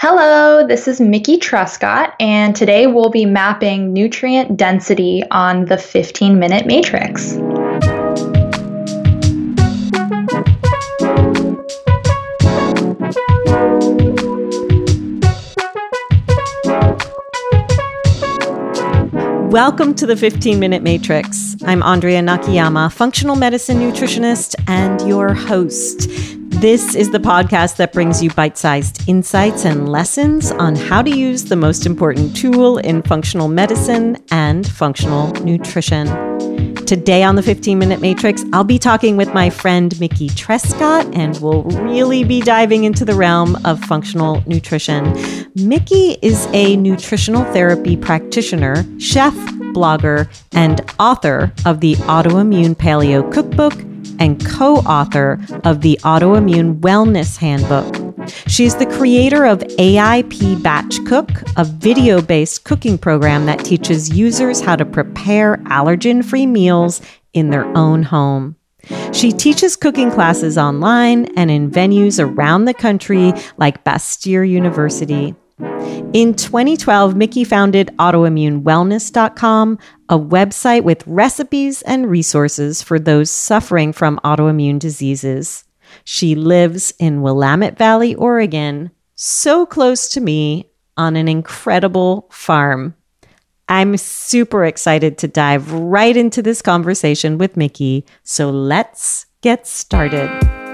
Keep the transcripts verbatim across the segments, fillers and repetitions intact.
Hello, this is Mickey Trescott, and today we'll be mapping nutrient density on the fifteen minute matrix. Welcome to the fifteen minute matrix. I'm Andrea Nakayama, functional medicine nutritionist and your host. This is the podcast that brings you bite-sized insights and lessons on how to use the most important tool in functional medicine and functional nutrition. Today on the fifteen minute matrix, I'll be talking with my friend Mickey Trescott, and we'll really be diving into the realm of functional nutrition. Mickey is a nutritional therapy practitioner, chef, blogger, and author of the Autoimmune Paleo Cookbook and co-author of the Autoimmune Wellness Handbook. She's the creator of A I P Batch Cook, a video-based cooking program that teaches users how to prepare allergen-free meals in their own home. She teaches cooking classes online and in venues around the country like Bastyr University. In twenty twelve, Mickey founded autoimmune wellness dot com, a website with recipes and resources for those suffering from autoimmune diseases. She lives in Willamette Valley, Oregon, so close to me, on an incredible farm. I'm super excited to dive right into this conversation with Mickey, so let's get started.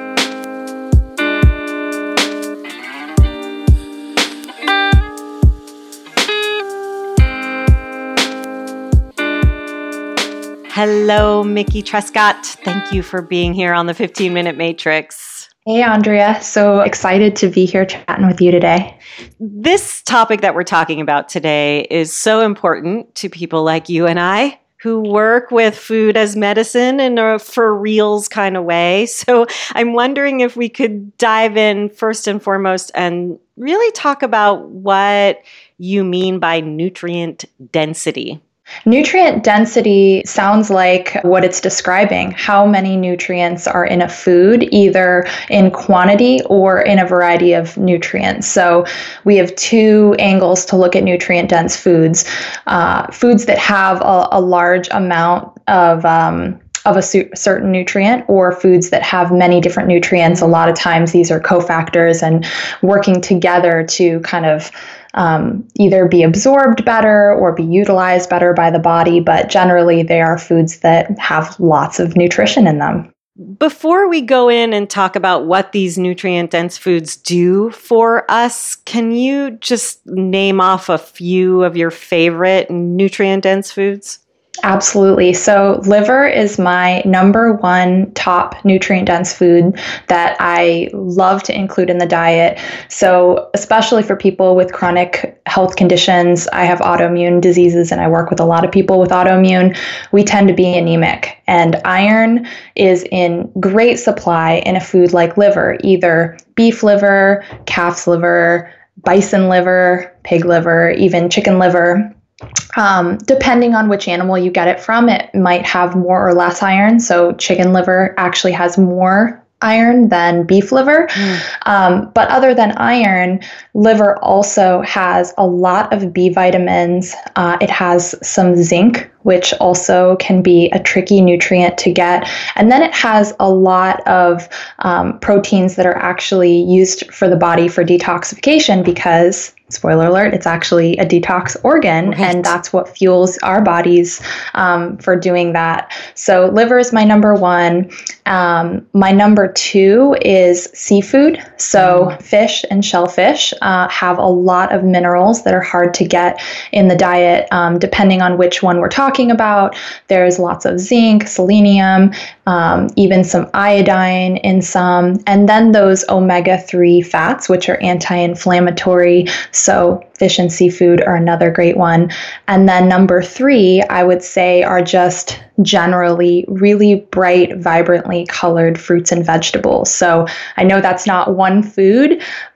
Hello, Mickey Trescott. Thank you for being here on the fifteen minute matrix. Hey, Andrea. So excited to be here chatting with you today. This topic that we're talking about today is so important to people like you and I who work with food as medicine in a for reals kind of way. So I'm wondering if we could dive in first and foremost and really talk about what you mean by nutrient density. Nutrient density sounds like what it's describing, how many nutrients are in a food, either in quantity or in a variety of nutrients. So we have two angles to look at nutrient-dense foods. Uh, foods that have a, a large amount of um, of a su- certain nutrient, or foods that have many different nutrients. A lot of times these are cofactors and working together to kind of Um, either be absorbed better or be utilized better by the body, but generally they are foods that have lots of nutrition in them. Before we go in and talk about what these nutrient-dense foods do for us, can you just name off a few of your favorite nutrient-dense foods? Absolutely. So liver is my number one top nutrient-dense food that I love to include in the diet. So especially for people with chronic health conditions, I have autoimmune diseases and I work with a lot of people with autoimmune. We tend to be anemic, and iron is in great supply in a food like liver, either beef liver, calf's liver, bison liver, pig liver, even chicken liver. Um, depending on which animal you get it from, it might have more or less iron. So chicken liver actually has more iron than beef liver. Mm. Um, but other than iron, liver also has a lot of B vitamins. Uh, it has some zinc, which also can be a tricky nutrient to get. And then it has a lot of um, proteins that are actually used for the body for detoxification because, spoiler alert, it's actually a detox organ, right. And that's what fuels our bodies um, for doing that. So liver is my number one. Um, my number two is seafood. So mm. fish and shellfish uh, have a lot of minerals that are hard to get in the diet, um, depending on which one we're talking about. There's lots of zinc, selenium, um, even some iodine in some, and then those omega three fats, which are anti-inflammatory. So fish and seafood are another great one. And then number three, I would say, are just generally really bright, vibrantly colored fruits and vegetables. So I know that's not one food,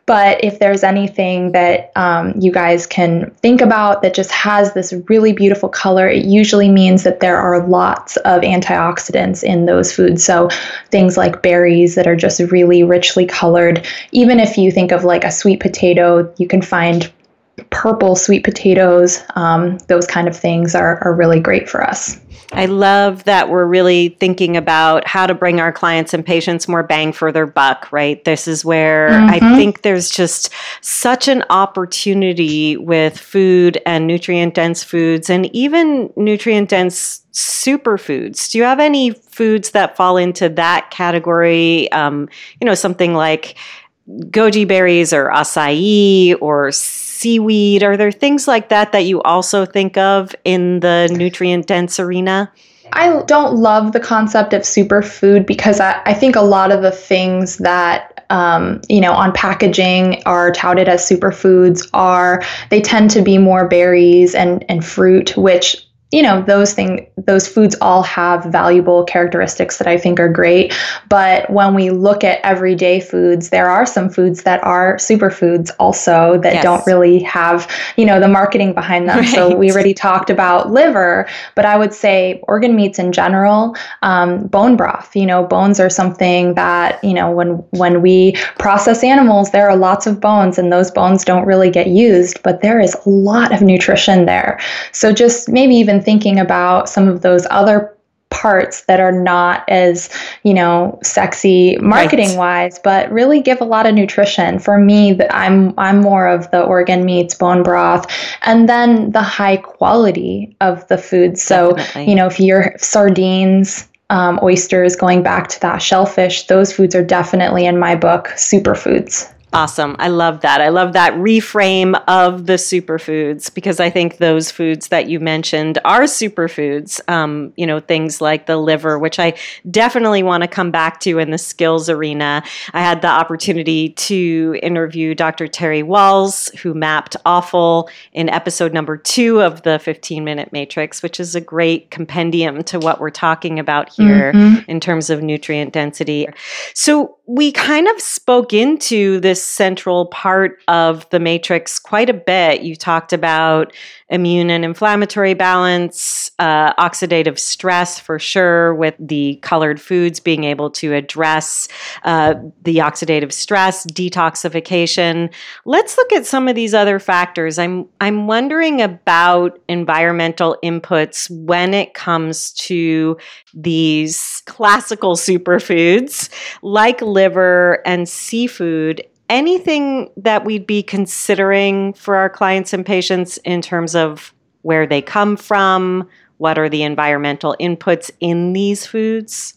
But if there's anything that um, you guys can think about that just has this really beautiful color, it usually means that there are lots of antioxidants in those foods. So things like berries that are just really richly colored. Even if you think of like a sweet potato, you can find purple sweet potatoes. Um, those kind of things are, are really great for us. I love that we're really thinking about how to bring our clients and patients more bang for their buck, right? This is where mm-hmm. I think there's just such an opportunity with food and nutrient-dense foods and even nutrient-dense superfoods. Do you have any foods that fall into that category? Um, you know, something like goji berries or acai or seaweed. Are there things like that that you also think of in the nutrient-dense arena? I don't love the concept of superfood because I, I think a lot of the things that, um, you know, on packaging are touted as superfoods are, they tend to be more berries and, and fruit, which you know, those things, those foods all have valuable characteristics that I think are great. But when we look at everyday foods, there are some foods that are superfoods also that yes. don't really have, you know, the marketing behind them. Right. So we already talked about liver, but I would say organ meats in general, um, bone broth, you know, bones are something that, you know, when, when we process animals, there are lots of bones and those bones don't really get used, but there is a lot of nutrition there. So just maybe even thinking about some of those other parts that are not as, you know, sexy marketing right. wise, but really give a lot of nutrition. For me, I'm I'm more of the organ meats, bone broth, and then the high quality of the food. So, Definitely. you know, if you're sardines, um, oysters, going back to that shellfish, those foods are definitely in my book superfoods. Awesome. I love that. I love that reframe of the superfoods because I think those foods that you mentioned are superfoods. Um, you know, things like the liver, which I definitely want to come back to in the skills arena. I had the opportunity to interview Doctor Terry Walls, who mapped offal in episode number two of the fifteen minute Matrix, which is a great compendium to what we're talking about here mm-hmm. in terms of nutrient density. So we kind of spoke into this central part of the matrix quite a bit. You talked about immune and inflammatory balance, uh, oxidative stress for sure, with the colored foods being able to address uh, the oxidative stress, detoxification. Let's look at some of these other factors. I'm I'm wondering about environmental inputs when it comes to these classical superfoods like liver and seafood. Anything that we'd be considering for our clients and patients in terms of where they come from, what are the environmental inputs in these foods?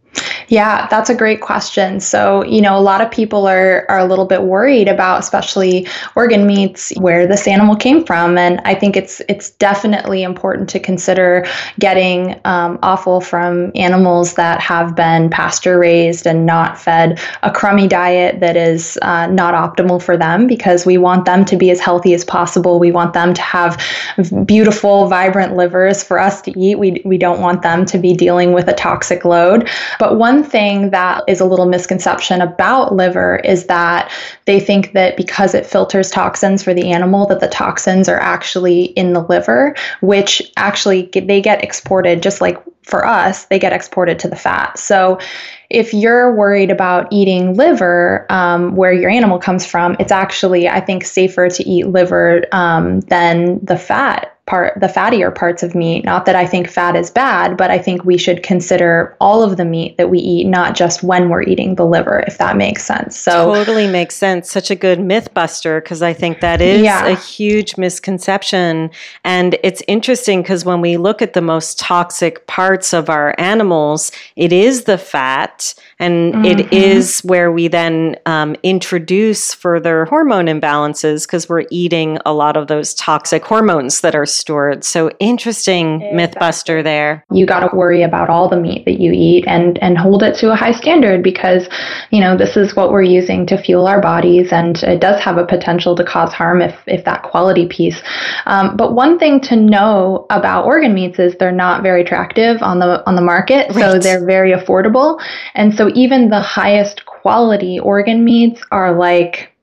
Yeah, that's a great question. So, you know, a lot of people are are a little bit worried about, especially organ meats, where this animal came from. And I think it's it's definitely important to consider getting um, offal from animals that have been pasture raised and not fed a crummy diet that is uh, not optimal for them, because we want them to be as healthy as possible. We want them to have beautiful, vibrant livers for us to eat. We we don't want them to be dealing with a toxic load. But one thing that is a little misconception about liver is that they think that because it filters toxins for the animal, that the toxins are actually in the liver, which actually they get exported, just like for us, they get exported to the fat. So if you're worried about eating liver um, where your animal comes from, it's actually, I think, safer to eat liver um, than the fat part, the fattier parts of meat. Not that I think fat is bad, but I think we should consider all of the meat that we eat, not just when we're eating the liver, if that makes sense. So totally makes sense. Such a good myth buster, because I think that is yeah. a huge misconception. And it's interesting because when we look at the most toxic parts of our animals, it is the fat. And mm-hmm. it is where we then um, introduce further hormone imbalances because we're eating a lot of those toxic hormones that are stored. So interesting exactly. myth buster there. You got to worry about all the meat that you eat and, and hold it to a high standard because, you know, this is what we're using to fuel our bodies, and it does have a potential to cause harm if, if that quality piece. Um, but one thing to know about organ meats is they're not very attractive on the on the market. Right. So they're very affordable. And so even the highest quality organ meats are like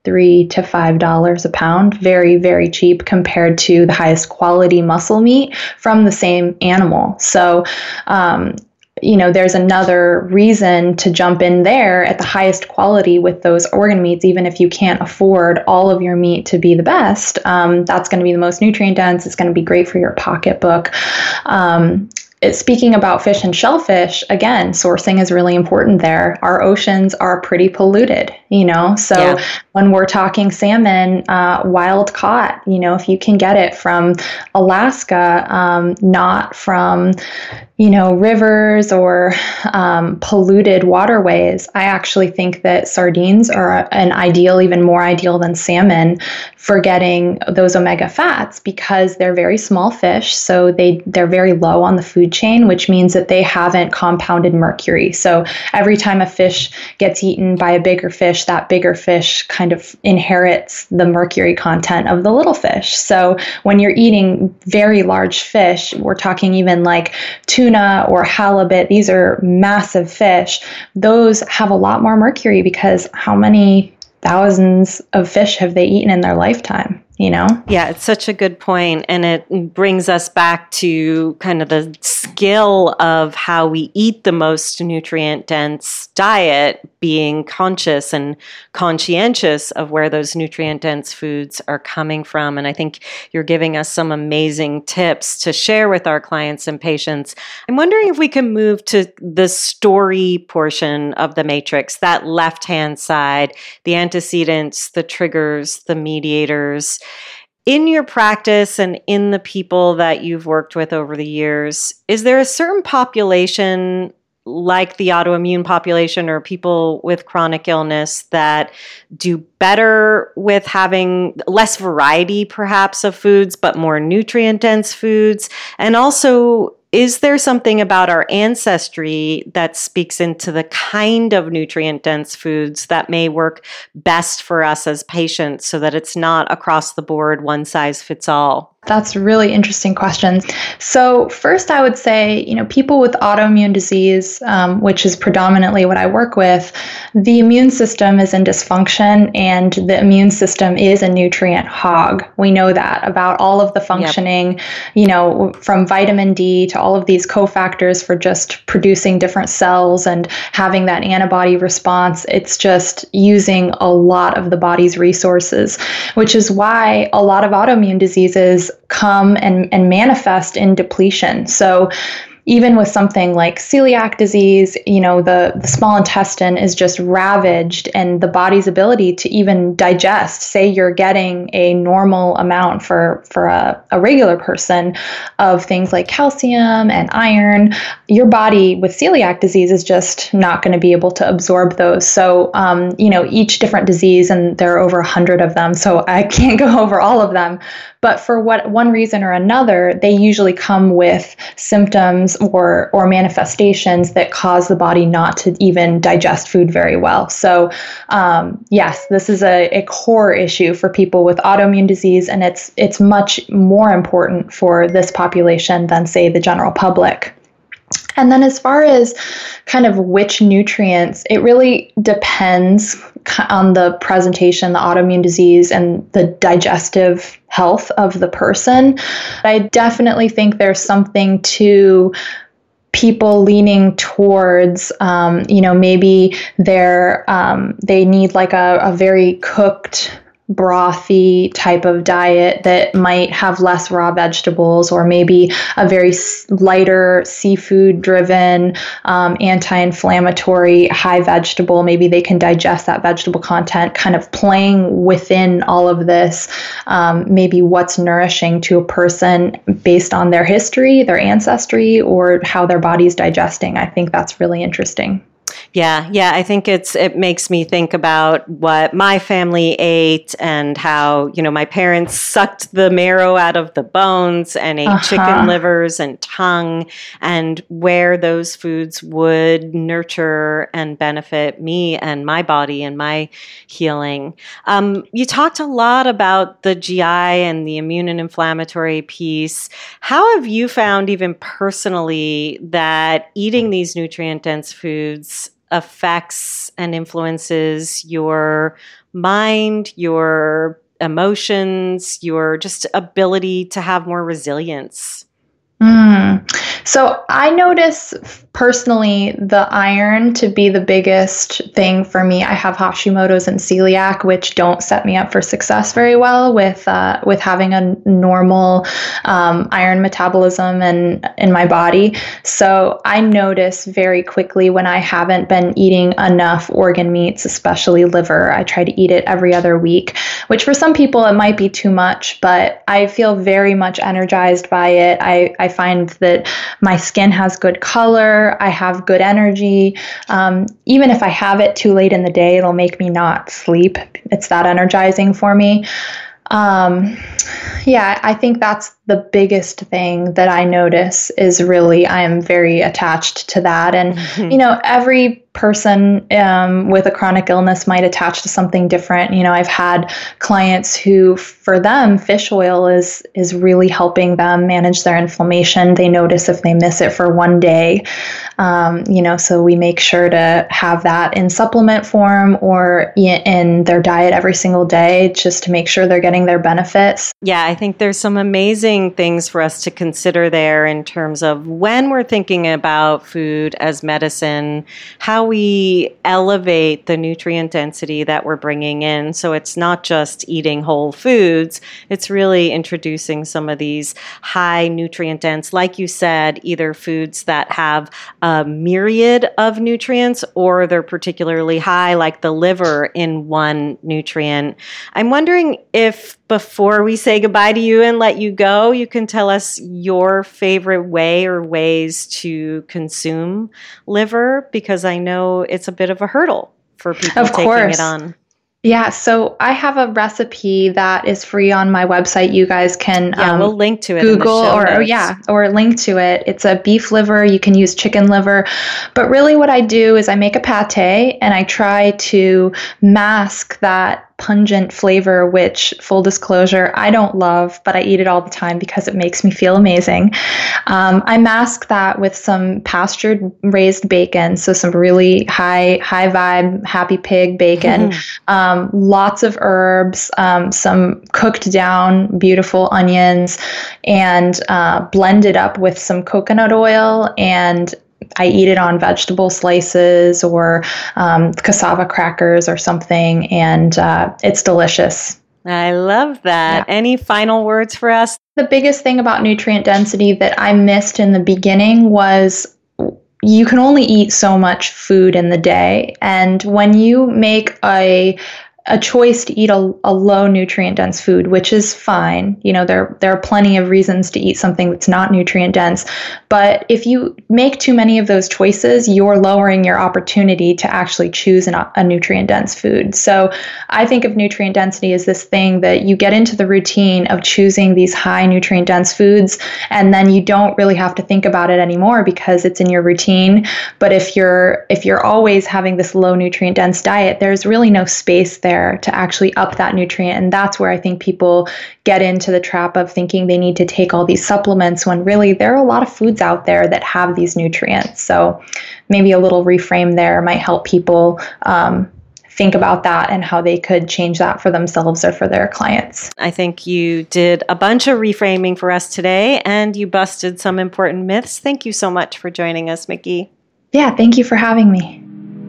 three to five dollars a pound. Very, very cheap compared to the highest quality muscle meat from the same animal. So, um, you know, there's another reason to jump in there at the highest quality with those organ meats, even if you can't afford all of your meat to be the best. Um, that's going to be the most nutrient dense. It's going to be great for your pocketbook. Um, It, speaking about fish and shellfish, again, sourcing is really important there. Our oceans are pretty polluted, you know, so yeah. when we're talking salmon, uh, wild caught, you know, if you can get it from Alaska, um, not from, you know, rivers or um, polluted waterways, I actually think that sardines are an ideal, even more ideal than salmon for getting those omega fats because they're very small fish. So they, they're very low on the food chain, which means that they haven't compounded mercury. So every time a fish gets eaten by a bigger fish, that bigger fish kind of inherits the mercury content of the little fish. So when you're eating very large fish, we're talking even like tuna or halibut, these are massive fish. Those have a lot more mercury because how many thousands of fish have they eaten in their lifetime? You know? Yeah, it's such a good point. And it brings us back to kind of the skill of how we eat the most nutrient dense diet, being conscious and conscientious of where those nutrient dense foods are coming from. And I think you're giving us some amazing tips to share with our clients and patients. I'm wondering if we can move to the story portion of the matrix, that left-hand side, the antecedents, the triggers, the mediators. In your practice and in the people that you've worked with over the years, is there a certain population like the autoimmune population or people with chronic illness that do better with having less variety perhaps of foods, but more nutrient dense foods? And also, is there something about our ancestry that speaks into the kind of nutrient dense foods that may work best for us as patients so that it's not across the board, one size fits all? That's really interesting questions. So first, I would say, you know, people with autoimmune disease, um, which is predominantly what I work with, the immune system is in dysfunction and the immune system is a nutrient hog. We know that about all of the functioning, yep. you know, from vitamin D to all of these cofactors for just producing different cells and having that antibody response. It's just using a lot of the body's resources, which is why a lot of autoimmune diseases come and, and manifest in depletion. So even with something like celiac disease, you know, the, the small intestine is just ravaged and the body's ability to even digest, say you're getting a normal amount for, for a, a regular person of things like calcium and iron, your body with celiac disease is just not going to be able to absorb those. So, um, you know, each different disease, and there are over a hundred of them, so I can't go over all of them, but for what one reason or another, they usually come with symptoms or or manifestations that cause the body not to even digest food very well. So um, yes, this is a, a core issue for people with autoimmune disease, and it's it's much more important for this population than, say, the general public. And then as far as kind of which nutrients, it really depends on the presentation, the autoimmune disease, and the digestive health of the person. I definitely think there's something to people leaning towards, um, you know, maybe they're um, they need like a, a very cooked, brothy type of diet that might have less raw vegetables, or maybe a very lighter seafood driven, um, anti-inflammatory, high vegetable. Maybe they can digest that vegetable content, kind of playing within all of this, um, maybe what's nourishing to a person based on their history, their ancestry, or how their body's digesting. I think that's really interesting. Yeah, yeah, I think it's it makes me think about what my family ate and how, you know, my parents sucked the marrow out of the bones and ate uh-huh. chicken livers and tongue, and where those foods would nurture and benefit me and my body and my healing. Um, you talked a lot about the G I and the immune and inflammatory piece. How have you found, even personally, that eating these nutrient-dense foods affects and influences your mind, your emotions, your just ability to have more resilience? Mm. So I notice personally the iron to be the biggest thing for me. I have Hashimoto's and celiac, which don't set me up for success very well with uh, with having a normal um, iron metabolism and in my body. So I notice very quickly when I haven't been eating enough organ meats, especially liver. I try to eat it every other week, which for some people it might be too much, but I feel very much energized by it. I, I find that my skin has good color. I have good energy. Um, even if I have it too late in the day, it'll make me not sleep. It's that energizing for me. Um, yeah, I think that's the biggest thing that I notice is really I am very attached to that. And, mm-hmm. you know, every person um, with a chronic illness might attach to something different. You know, I've had clients who, for them, fish oil is is really helping them manage their inflammation. They notice if they miss it for one day, um, you know, so we make sure to have that in supplement form or in their diet every single day just to make sure they're getting their benefits. Yeah, I think there's some amazing things for us to consider there in terms of when we're thinking about food as medicine, how we elevate the nutrient density that we're bringing in. So it's not just eating whole foods, it's really introducing some of these high nutrient dense, like you said, either foods that have a myriad of nutrients or they're particularly high, like the liver in one nutrient. I'm wondering if before we say goodbye to you and let you go, you can tell us your favorite way or ways to consume liver, because I know it's a bit of a hurdle for people of taking course. it on. Yeah, so I have a recipe that is free on my website. You guys can yeah, um, we'll link to it. Google in the show or, notes. or yeah, or link to it. It's a beef liver. You can use chicken liver, but really, what I do is I make a pate and I try to mask that pungent flavor, which, full disclosure, I don't love, but I eat it all the time because it makes me feel amazing. Um, I mask that with some pastured raised bacon, so some really high high vibe Happy Pig bacon, mm-hmm. um, lots of herbs, um, some cooked down beautiful onions, and uh, blend it up with some coconut oil, and I eat it on vegetable slices or um, cassava crackers or something, and uh, it's delicious. I love that. Yeah. Any final words for us? The biggest thing about nutrient density that I missed in the beginning was you can only eat so much food in the day. And when you make a a choice to eat a, a low nutrient dense food, which is fine. You know, there, there are plenty of reasons to eat something that's not nutrient dense. But if you make too many of those choices, you're lowering your opportunity to actually choose an, a nutrient dense food. So I think of nutrient density as this thing that you get into the routine of choosing these high nutrient dense foods, and then you don't really have to think about it anymore because it's in your routine. But if you're, if you're always having this low nutrient dense diet, there's really no space there to actually up that nutrient. And that's where I think people get into the trap of thinking they need to take all these supplements when really there are a lot of foods out there that have these nutrients. So maybe a little reframe there might help people um, think about that and how they could change that for themselves or for their clients. I think you did a bunch of reframing for us today and you busted some important myths. Thank you so much for joining us, Micki. Yeah, thank you for having me.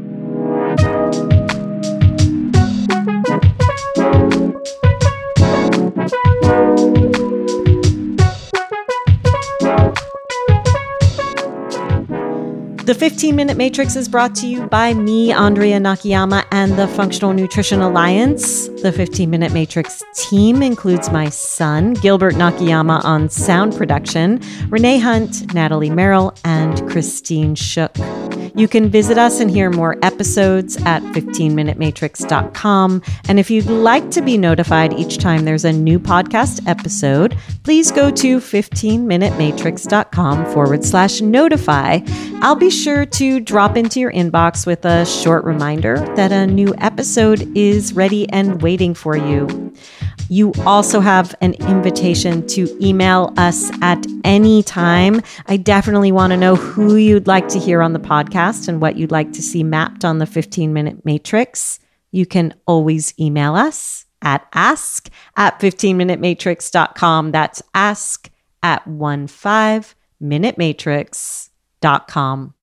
The fifteen minute Matrix is brought to you by me, Andrea Nakayama, and the Functional Nutrition Alliance. The fifteen minute Matrix team includes my son, Gilbert Nakayama, on sound production, Renee Hunt, Natalie Merrill, and Christine Shook. You can visit us and hear more episodes at fifteen minute matrix dot com. And if you'd like to be notified each time there's a new podcast episode, please go to fifteen minute matrix dot com forward slash notify. I'll be sure to drop into your inbox with a short reminder that a new episode is ready and waiting for you. You also have an invitation to email us at any time. I definitely want to know who you'd like to hear on the podcast and what you'd like to see mapped on the fifteen minute matrix. You can always email us at ask at fifteen minute matrix dot com. That's ask at fifteen minute matrix dot com.